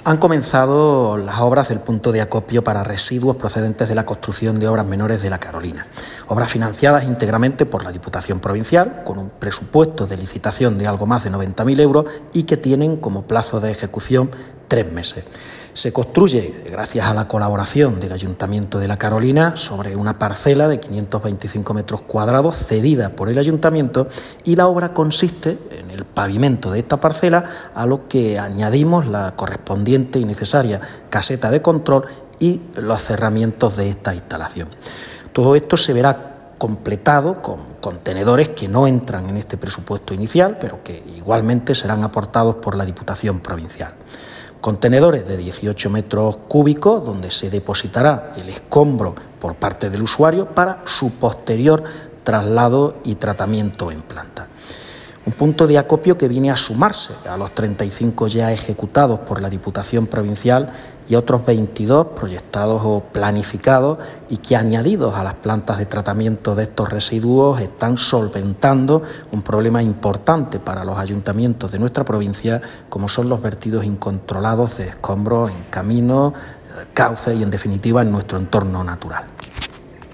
Han comenzado las obras del punto de acopio para residuos procedentes de la construcción de obras menores de La Carolina. Obras financiadas íntegramente por la Diputación Provincial, con un presupuesto de licitación de algo más de 90.000 euros y que tienen como plazo de ejecución 3 meses. Se construye, gracias a la colaboración del Ayuntamiento de La Carolina, sobre una parcela de 525 metros cuadrados cedida por el Ayuntamiento, y la obra consiste en el pavimento de esta parcela, a lo que añadimos la correspondiente y necesaria caseta de control y los cerramientos de esta instalación. Todo esto se verá completado con contenedores que no entran en este presupuesto inicial, pero que igualmente serán aportados por la Diputación Provincial. Contenedores de 18 metros cúbicos donde se depositará el escombro por parte del usuario para su posterior traslado y tratamiento en planta. Un punto de acopio que viene a sumarse a los 35 ya ejecutados por la Diputación Provincial y a otros 22 proyectados o planificados, y que, añadidos a las plantas de tratamiento de estos residuos, están solventando un problema importante para los ayuntamientos de nuestra provincia, como son los vertidos incontrolados de escombros en caminos, cauces y, en definitiva, en nuestro entorno natural.